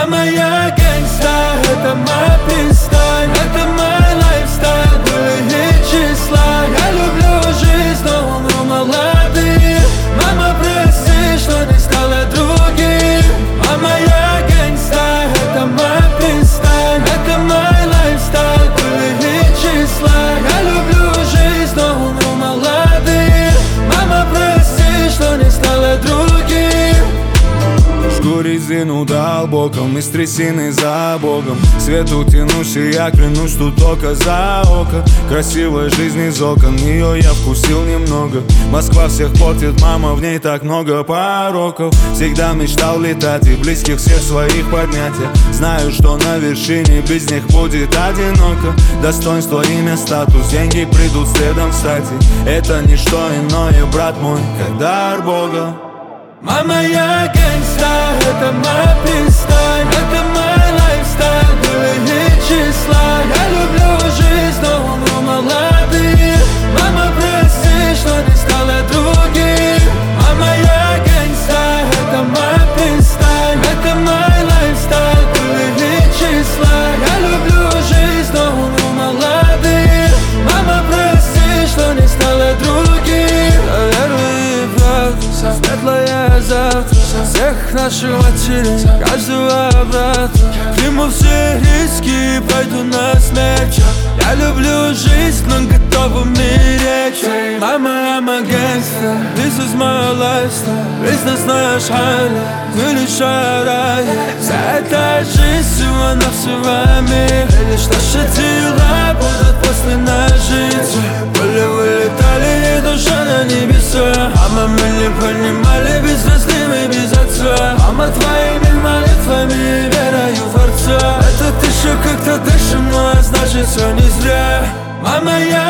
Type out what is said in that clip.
Мама, я гэнгста, это моя пизда, это мой лайфстайл, были числа. Я люблю жизнь, но умру молодым. Мама, прости, что не стала другим. Мама, я гэнгста, это моя пизда, это мой лайфстайл, были числа. Я люблю жизнь, но умру молодым. Мама, прости, что не стала другим. Жгу резину дал боком, из трясины за Богом. Свету тянусь, и я клянусь, что только за око. Красивая жизнь из окон, ее я вкусил немного. Москва всех портит, мама, в ней так много пороков. Всегда мечтал летать и близких всех своих поднять. Я знаю, что на вершине без них будет одиноко. Достоинство, имя, статус, деньги придут следом, кстати. Это не что иное, брат мой, как дар Бога. Мама, я гэнгста, это моя пизда, это мой лайфстайл, были числа. Я люблю жизнь, но умру молодым. Мама, прости, что не стала другим. Мама, я гэнгста, это моя пизда, это мой лайфстайл, были числа. Я люблю жизнь, но умру молодым. Мама, прости, что не стала другим. Веруй в правду, светлое завтра, всех наших матерей, каждого брата. Приму все риски, пойду на смерть. Я люблю жизнь, но готов умереть. Мама, I'm a gangster, this is my lifestyle. Бизнесная шайна, величая рай. Вся эта жизнь всего-навсего мир. И лишь наши дела будут после нас жить. Пули вылетали, и душа на небеса. Мама, мы не понимали, без звезды мы без отца. Мама, твоими молитвами верою в Отца. Это еще как-то дышим, но значит все не зря. Мама, я